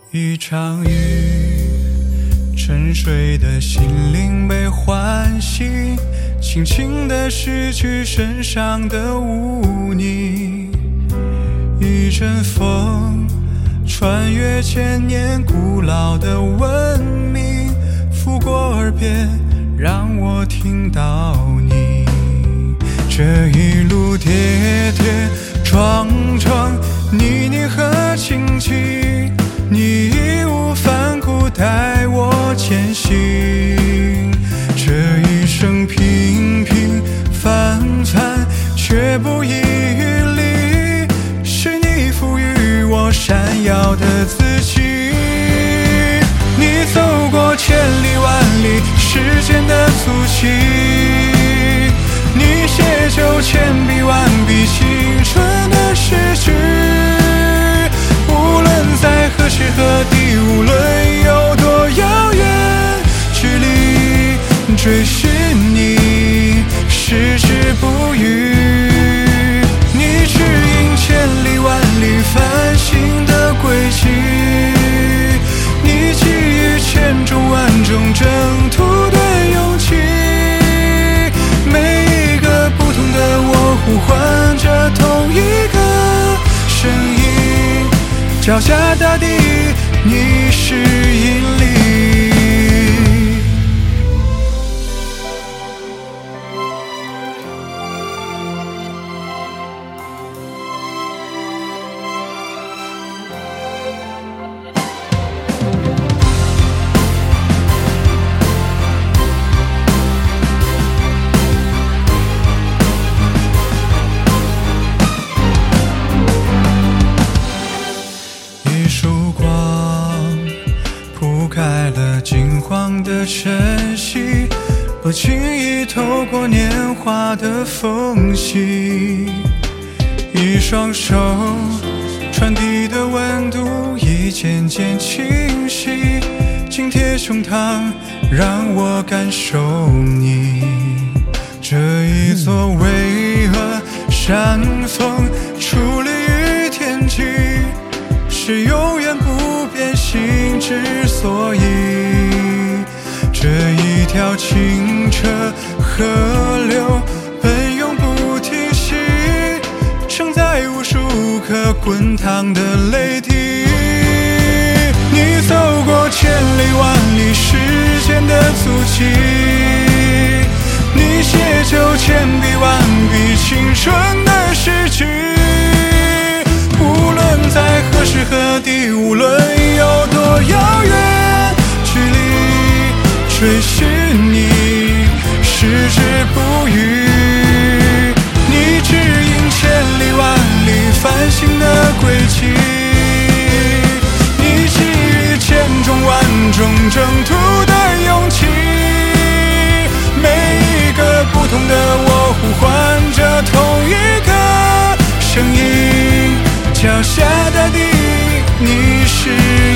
一场雨，沉睡的心灵被唤醒，轻轻地拭去身上的污泥。一阵风，穿越千年古老的文明，拂过耳边，让我听到你。这一路跌跌撞撞，泥泞和荆棘，你义无反顾带我前行。这一生平平凡凡，却不遗余力，是你赋予我闪耀的自己。你走过千里万里时间的足迹，你写就千笔万笔青春的诗句。无论在何时何地，无论有多遥远距离，追寻你矢志不渝。你指引千里万里繁星的轨迹，你给予千种万种征途的勇气。每一个不同的我，呼唤着同一个声音，脚下大地，你是引力。开了金黄的晨曦，不经意透过年华的缝隙。一双手传递的温度已渐渐清晰，紧贴胸膛让我感受你。这一座巍峨山峰矗立于天际，是永远不变心之所以。这一条清澈河流奔涌不停息，承载无数颗滚烫的泪滴。你走过千里万里时间的足迹，你写就千笔万笔青春的诗句。无论在何时何地，无论有多遥远距离，追寻你矢志不渝。你指引千里万里繁星的轨迹，你给予千种万种征途的勇气。每一个不同的我，呼唤着同一个声音，脚下大地，你是